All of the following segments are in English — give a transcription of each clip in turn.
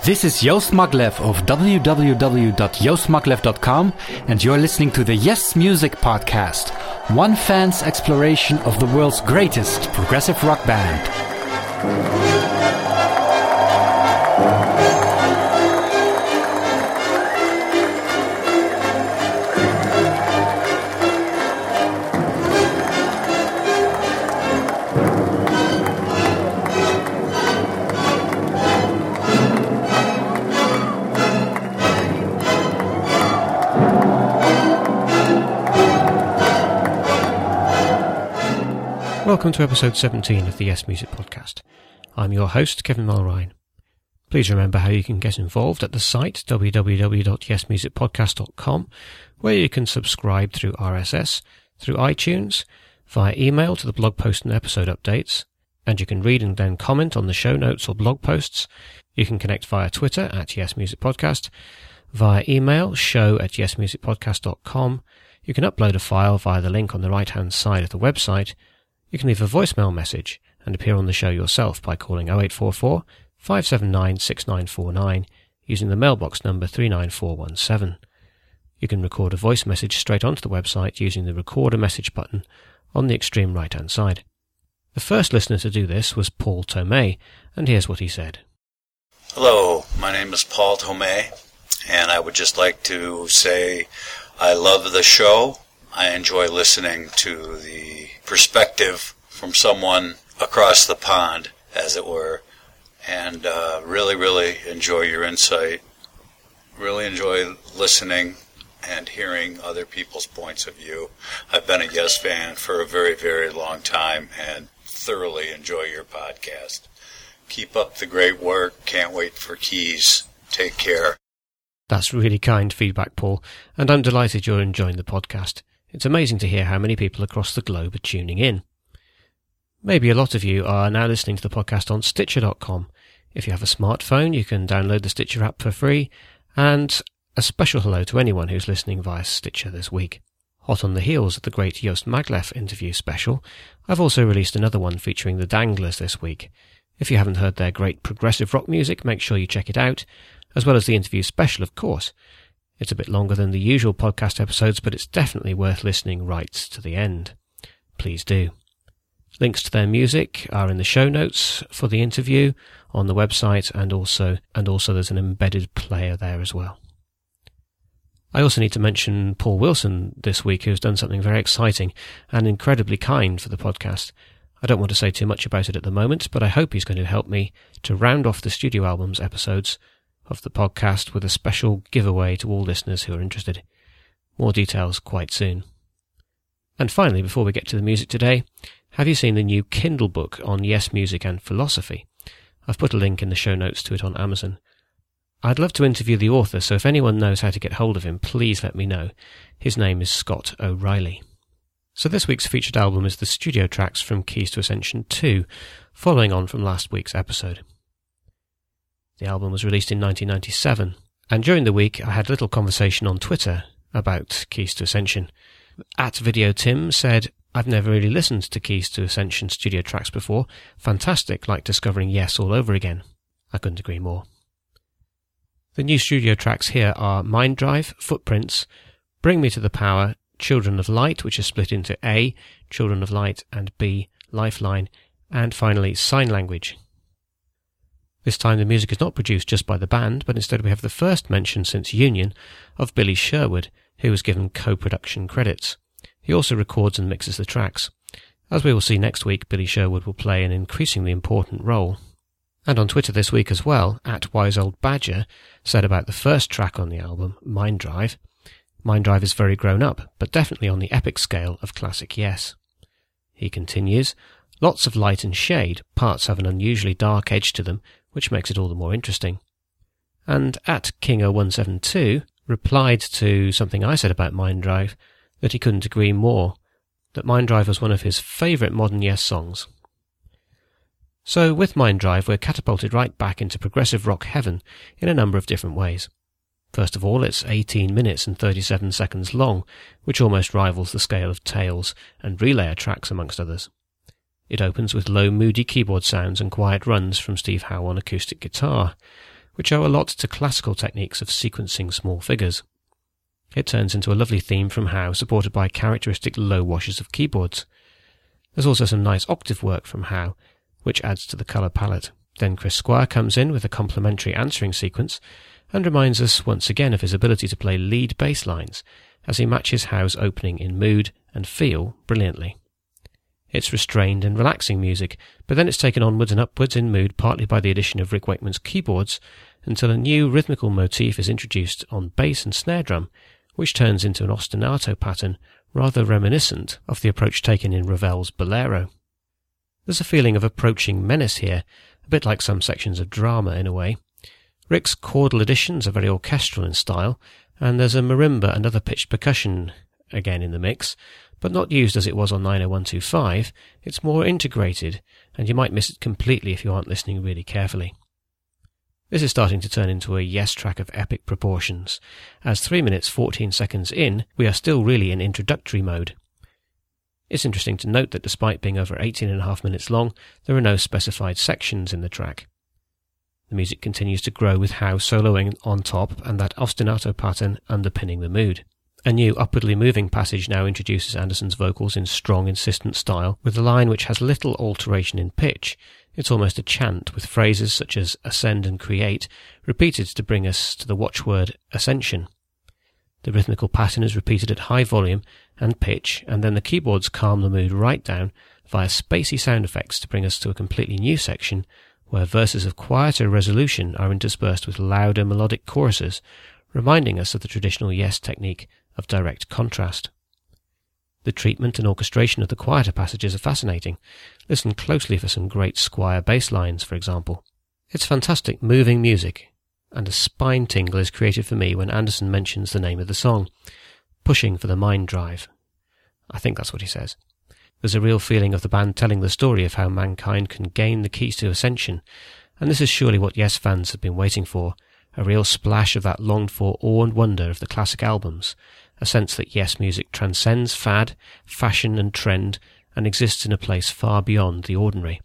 This is Joost Maglev of www.joostmaglev.com, and you're listening to the Yes Music Podcast, one fan's exploration of the world's greatest progressive rock band. Welcome to episode 17 of the Yes Music Podcast. I'm your host, Kevin Mulrine. Please remember how you can get involved at the site www.yesmusicpodcast.com, where you can subscribe through RSS, through iTunes, via email to the blog post and episode updates, and you can read and then comment on the show notes or blog posts. You can connect via Twitter at Yes Music Podcast, via email show@yesmusicpodcast.com. You can upload a file via the link on the right-hand side of the website. You can leave a voicemail message and appear on the show yourself by calling 0844 579 6949 using the mailbox number 39417. You can record a voice message straight onto the website using the record a message button on the extreme right-hand side. The first listener to do this was Paul Tomei, and here's what he said. Hello, my name is Paul Tomei, and I would just like to say I love the show. I enjoy listening to the perspective from someone across the pond, as it were, and really enjoy your insight. Really enjoy listening and hearing other people's points of view. I've been a Yes fan for a very, very long time and thoroughly enjoy your podcast. Keep up the great work. Can't wait for Keys. Take care. That's really kind feedback, Paul, and I'm delighted you're enjoying the podcast. It's amazing to hear how many people across the globe are tuning in. Maybe a lot of you are now listening to the podcast on Stitcher.com. If you have a smartphone, you can download the Stitcher app for free, and a special hello to anyone who's listening via Stitcher this week. Hot on the heels of the great Joost Maglev interview special, I've also released another one featuring the Danglers this week. If you haven't heard their great progressive rock music, make sure you check it out, as well as the interview special, of course. It's a bit longer than the usual podcast episodes, but it's definitely worth listening right to the end. Please do. Links to their music are in the show notes for the interview on the website, and also there's an embedded player there as well. I also need to mention Paul Wilson this week, who's done something very exciting and incredibly kind for the podcast. I don't want to say too much about it at the moment, but I hope he's going to help me to round off the Studio Albums episodes of the podcast with a special giveaway to all listeners who are interested. More details quite soon. And finally, before we get to the music today, have you seen the new Kindle book on Yes Music and Philosophy? I've put a link in the show notes to it on Amazon. I'd love to interview the author, so if anyone knows how to get hold of him, please let me know. His name is Scott O'Reilly. So this week's featured album is the studio tracks from Keys to Ascension 2, following on from last week's episode. The album was released in 1997, and during the week I had a little conversation on Twitter about Keys to Ascension. @VideoTim said, I've never really listened to Keys to Ascension studio tracks before. Fantastic, like discovering Yes all over again. I couldn't agree more. The new studio tracks here are Mind Drive, Footprints, Bring Me to the Power, Children of Light, which is split into A, Children of Light, and B, Lifeline, and finally Sign Language. This time the music is not produced just by the band, but instead we have the first mention since Union of Billy Sherwood, who was given co-production credits. He also records and mixes the tracks. As we will see next week, Billy Sherwood will play an increasingly important role. And on Twitter this week as well, @WiseOldBadger said about the first track on the album, Mind Drive is very grown up, but definitely on the epic scale of classic Yes. He continues, lots of light and shade, parts have an unusually dark edge to them, which makes it all the more interesting. And @Kingo172 replied to something I said about Mind Drive that he couldn't agree more, that Mind Drive was one of his favourite modern Yes songs. So with Mind Drive we're catapulted right back into progressive rock heaven in a number of different ways. First of all, it's 18 minutes and 37 seconds long, which almost rivals the scale of Tales and Relayer tracks amongst others. It opens with low moody keyboard sounds and quiet runs from Steve Howe on acoustic guitar, which owe a lot to classical techniques of sequencing small figures. It turns into a lovely theme from Howe, supported by characteristic low washes of keyboards. There's also some nice octave work from Howe, which adds to the colour palette. Then Chris Squire comes in with a complementary answering sequence and reminds us once again of his ability to play lead bass lines as he matches Howe's opening in mood and feel brilliantly. It's restrained and relaxing music, but then it's taken onwards and upwards in mood partly by the addition of Rick Wakeman's keyboards until a new rhythmical motif is introduced on bass and snare drum, which turns into an ostinato pattern rather reminiscent of the approach taken in Ravel's Bolero. There's a feeling of approaching menace here, a bit like some sections of drama in a way. Rick's chordal additions are very orchestral in style, and there's a marimba and other pitched percussion again in the mix, but not used as it was on 90125. It's more integrated, and you might miss it completely if you aren't listening really carefully. This is starting to turn into a Yes track of epic proportions. As 3 minutes 14 seconds in, we are still really in introductory mode. It's interesting to note that despite being over 18.5 minutes long, there are no specified sections in the track. The music continues to grow with Howe soloing on top and that ostinato pattern underpinning the mood. A new upwardly moving passage now introduces Anderson's vocals in strong, insistent style, with a line which has little alteration in pitch. It's almost a chant, with phrases such as ascend and create repeated to bring us to the watchword ascension. The rhythmical pattern is repeated at high volume and pitch, and then the keyboards calm the mood right down via spacey sound effects to bring us to a completely new section, where verses of quieter resolution are interspersed with louder melodic choruses, reminding us of the traditional Yes technique of direct contrast. The treatment and orchestration of the quieter passages are fascinating. Listen closely for some great Squire bass lines, for example. It's fantastic, moving music, and a spine tingle is created for me when Anderson mentions the name of the song, Pushing for the Mind Drive. I think that's what he says. There's a real feeling of the band telling the story of how mankind can gain the keys to ascension, and this is surely what Yes fans have been waiting for, a real splash of that longed-for awe and wonder of the classic albums, a sense that Yes music transcends fad, fashion and trend, and exists in a place far beyond the ordinary.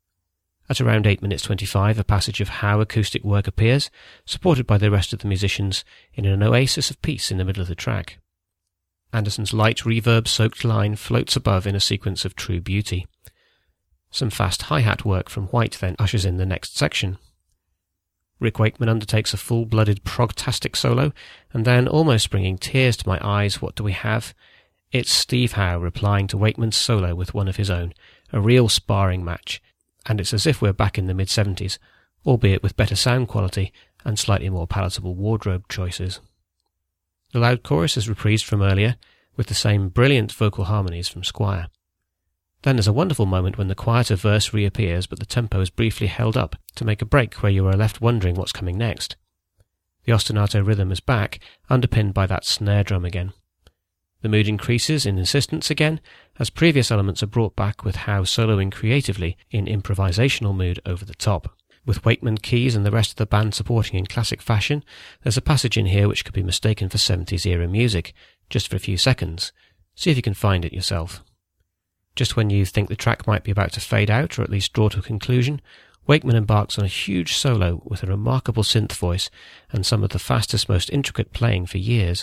At around 8 minutes 25, a passage of Howe acoustic work appears, supported by the rest of the musicians in an oasis of peace in the middle of the track. Anderson's light reverb-soaked line floats above in a sequence of true beauty. Some fast hi-hat work from White then ushers in the next section. Rick Wakeman undertakes a full-blooded progtastic solo, and then, almost bringing tears to my eyes, what do we have? It's Steve Howe replying to Wakeman's solo with one of his own, a real sparring match, and it's as if we're back in the mid-70s, albeit with better sound quality and slightly more palatable wardrobe choices. The loud chorus is reprised from earlier, with the same brilliant vocal harmonies from Squire. Then there's a wonderful moment when the quieter verse reappears, but the tempo is briefly held up to make a break where you are left wondering what's coming next. The ostinato rhythm is back, underpinned by that snare drum again. The mood increases in insistence again, as previous elements are brought back with Howe soloing creatively in improvisational mood over the top. With Wakeman keys and the rest of the band supporting in classic fashion, there's a passage in here which could be mistaken for 70s-era music, just for a few seconds. See if you can find it yourself. Just when you think the track might be about to fade out, or at least draw to a conclusion, Wakeman embarks on a huge solo with a remarkable synth voice and some of the fastest, most intricate playing for years.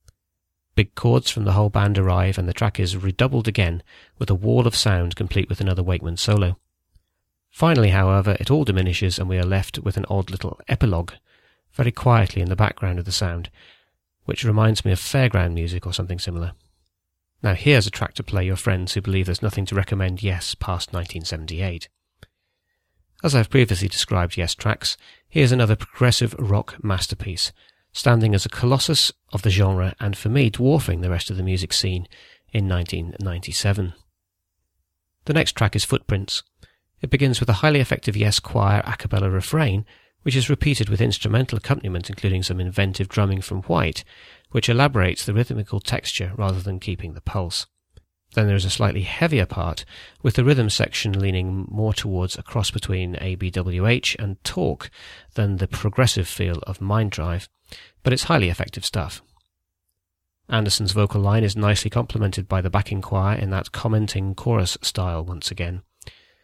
Big chords from the whole band arrive, and the track is redoubled again with a wall of sound complete with another Wakeman solo. Finally, however, it all diminishes and we are left with an odd little epilogue, very quietly in the background of the sound, which reminds me of fairground music or something similar. Now here's a track to play your friends who believe there's nothing to recommend Yes past 1978. As I've previously described Yes tracks, here's another progressive rock masterpiece, standing as a colossus of the genre and for me dwarfing the rest of the music scene in 1997. The next track is Footprints. It begins with a highly effective Yes choir a cappella refrain, which is repeated with instrumental accompaniment including some inventive drumming from White, which elaborates the rhythmical texture rather than keeping the pulse. Then there is a slightly heavier part, with the rhythm section leaning more towards a cross between ABWH and Talk than the progressive feel of Mind Drive, but it's highly effective stuff. Anderson's vocal line is nicely complemented by the backing choir in that commenting chorus style once again.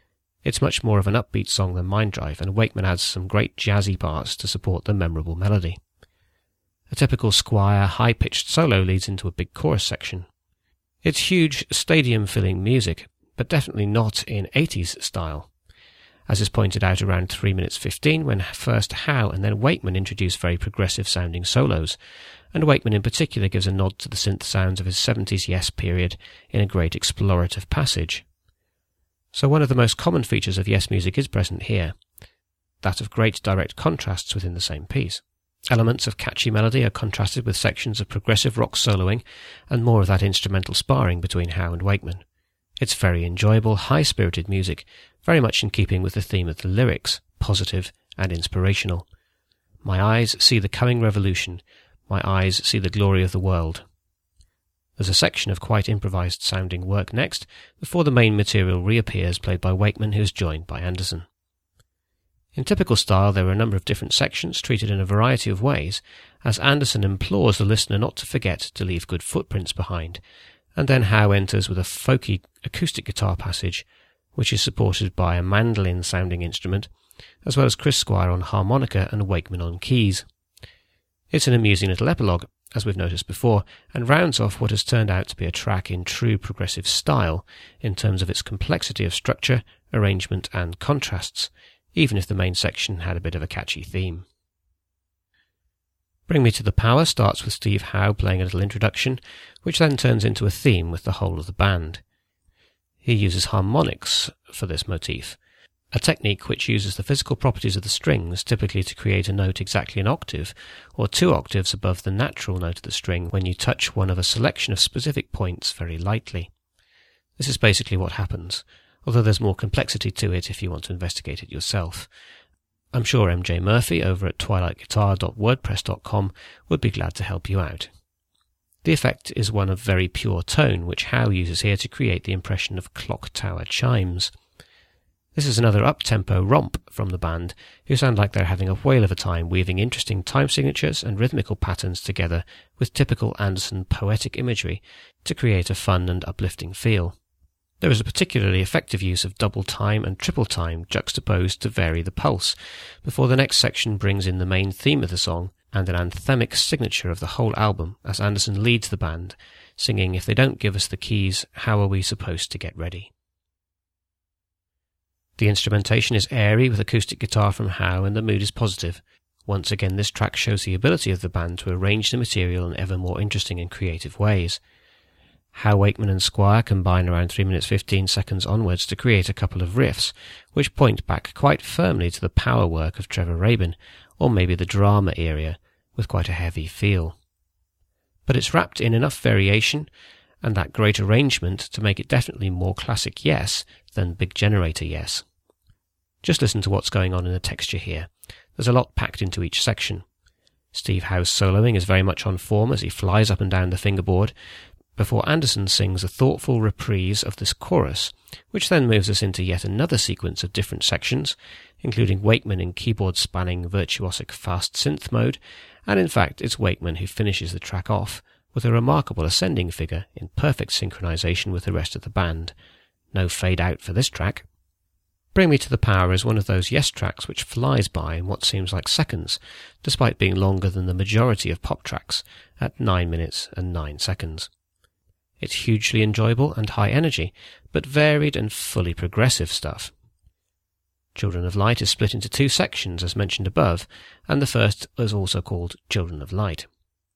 It's much more of an upbeat song than Mind Drive, and Wakeman adds some great jazzy parts to support the memorable melody. A typical Squire high-pitched solo leads into a big chorus section. It's huge, stadium-filling music, but definitely not in 80s style. As is pointed out around 3 minutes 15, when first Howe and then Wakeman introduce very progressive-sounding solos, and Wakeman in particular gives a nod to the synth sounds of his 70s Yes period in a great explorative passage. So one of the most common features of Yes music is present here, that of great direct contrasts within the same piece. Elements of catchy melody are contrasted with sections of progressive rock soloing and more of that instrumental sparring between Howe and Wakeman. It's very enjoyable, high-spirited music, very much in keeping with the theme of the lyrics, positive and inspirational. My eyes see the coming revolution, my eyes see the glory of the world. There's a section of quite improvised sounding work next, before the main material reappears, played by Wakeman, who is joined by Anderson. In typical style, there are a number of different sections treated in a variety of ways, as Anderson implores the listener not to forget to leave good footprints behind, and then Howe enters with a folky acoustic guitar passage, which is supported by a mandolin-sounding instrument, as well as Chris Squire on harmonica and Wakeman on keys. It's an amusing little epilogue, as we've noticed before, and rounds off what has turned out to be a track in true progressive style in terms of its complexity of structure, arrangement and contrasts, even if the main section had a bit of a catchy theme. Bring Me to the Power starts with Steve Howe playing a little introduction, which then turns into a theme with the whole of the band. He uses harmonics for this motif, a technique which uses the physical properties of the strings typically to create a note exactly an octave, or 2 octaves above the natural note of the string when you touch one of a selection of specific points very lightly. This is basically what happens, although there's more complexity to it if you want to investigate it yourself. I'm sure MJ Murphy over at twilightguitar.wordpress.com would be glad to help you out. The effect is one of very pure tone, which Howe uses here to create the impression of clock tower chimes. This is another up-tempo romp from the band, who sound like they're having a whale of a time weaving interesting time signatures and rhythmical patterns together with typical Anderson poetic imagery to create a fun and uplifting feel. There is a particularly effective use of double time and triple time juxtaposed to vary the pulse, before the next section brings in the main theme of the song and an anthemic signature of the whole album as Anderson leads the band, singing "If they don't give us the keys, how are we supposed to get ready?" The instrumentation is airy with acoustic guitar from Howe and the mood is positive. Once again, this track shows the ability of the band to arrange the material in ever more interesting and creative ways. Howe, Wakeman and Squire combine around 3 minutes 15 seconds onwards to create a couple of riffs, which point back quite firmly to the power work of Trevor Rabin, or maybe the drama area, with quite a heavy feel. But it's wrapped in enough variation and that great arrangement to make it definitely more classic Yes than Big Generator Yes. Just listen to what's going on in the texture here. There's a lot packed into each section. Steve Howe's soloing is very much on form as he flies up and down the fingerboard, before Anderson sings a thoughtful reprise of this chorus, which then moves us into yet another sequence of different sections, including Wakeman in keyboard-spanning virtuosic fast synth mode, and in fact it's Wakeman who finishes the track off with a remarkable ascending figure in perfect synchronization with the rest of the band. No fade out for this track. Bring Me to the Power is one of those Yes tracks which flies by in what seems like seconds, despite being longer than the majority of pop tracks, at 9 minutes and 9 seconds. It's hugely enjoyable and high energy, but varied and fully progressive stuff. Children of Light is split into 2 sections as mentioned above, and the first is also called Children of Light.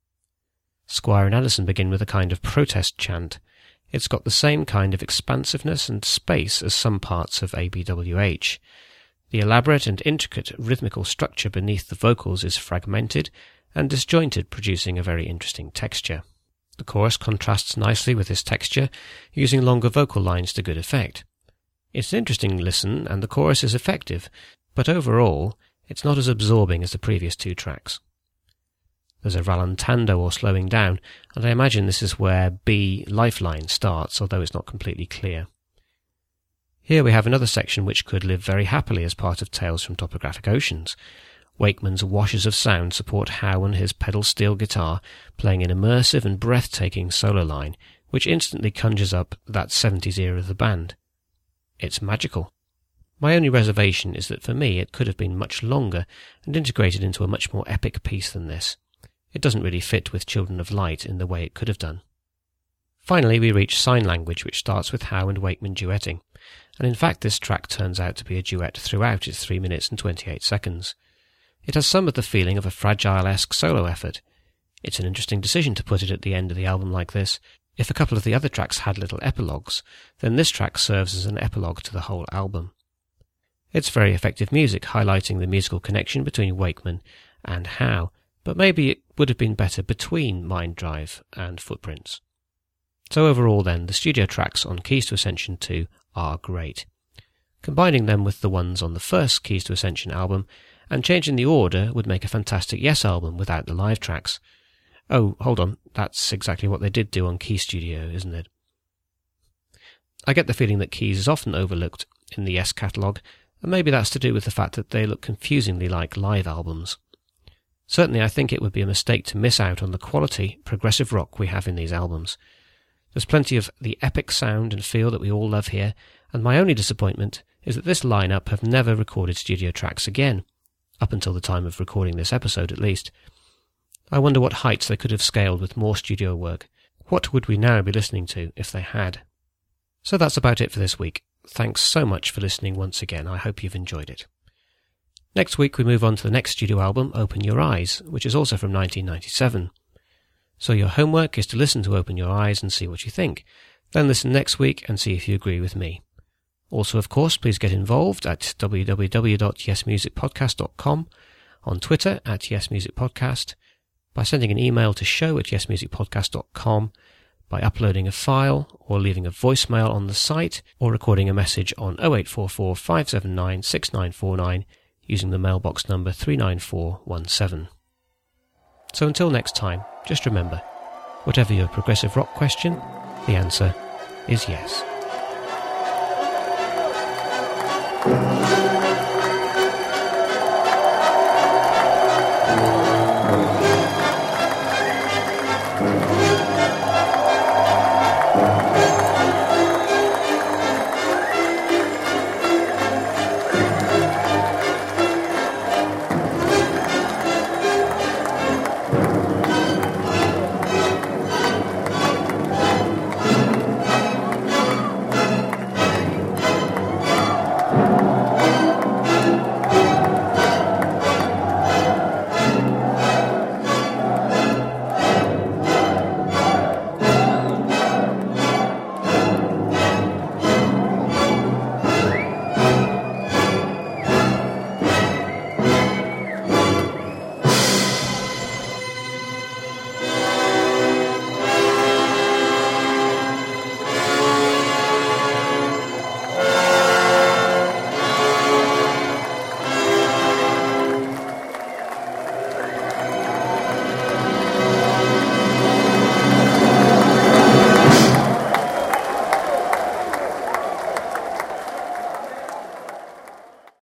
Squire and Anderson begin with a kind of protest chant. It's got the same kind of expansiveness and space as some parts of ABWH. The elaborate and intricate rhythmical structure beneath the vocals is fragmented and disjointed, producing a very interesting texture. The chorus contrasts nicely with this texture, using longer vocal lines to good effect. It's an interesting listen, and the chorus is effective, but overall, it's not as absorbing as the previous 2 tracks. There's a rallentando or slowing down, and I imagine this is where B Lifeline starts, although it's not completely clear. Here we have another section which could live very happily as part of Tales from Topographic Oceans. Wakeman's washes of sound support Howe and his pedal steel guitar playing an immersive and breathtaking solo line, which instantly conjures up that 70s era of the band. It's magical. My only reservation is that for me it could have been much longer and integrated into a much more epic piece than this. It doesn't really fit with Children of Light in the way it could have done. Finally, we reach Sign Language, which starts with Howe and Wakeman duetting, and in fact this track turns out to be a duet throughout its 3 minutes and 28 seconds. It has some of the feeling of a Fragile-esque solo effort. It's an interesting decision to put it at the end of the album like this. If a couple of the other tracks had little epilogues, then this track serves as an epilogue to the whole album. It's very effective music, highlighting the musical connection between Wakeman and Howe, but maybe it would have been better between Mind Drive and Footprints. So overall then, the studio tracks on Keys to Ascension 2 are great. Combining them with the ones on the first Keys to Ascension album and changing the order would make a fantastic Yes album without the live tracks. Oh, hold on, that's exactly what they did do on Key Studio, isn't it? I get the feeling that Keys is often overlooked in the Yes catalogue, and maybe that's to do with the fact that they look confusingly like live albums. Certainly I think it would be a mistake to miss out on the quality progressive rock we have in these albums. There's plenty of the epic sound and feel that we all love here, and my only disappointment is that this lineup have never recorded studio tracks again, up until the time of recording this episode at least. I wonder what heights they could have scaled with more studio work. What would we now be listening to if they had? So that's about it for this week. Thanks so much for listening once again. I hope you've enjoyed it. Next week we move on to the next studio album, Open Your Eyes, which is also from 1997. So your homework is to listen to Open Your Eyes and see what you think. Then listen next week and see if you agree with me. Also, of course, please get involved at www.yesmusicpodcast.com, on Twitter at yesmusicpodcast, by sending an email to show@yesmusicpodcast.com, by uploading a file or leaving a voicemail on the site, or recording a message on 0844 579 6949 using the mailbox number 39417. So until next time, just remember, whatever your progressive rock question, the answer is yes.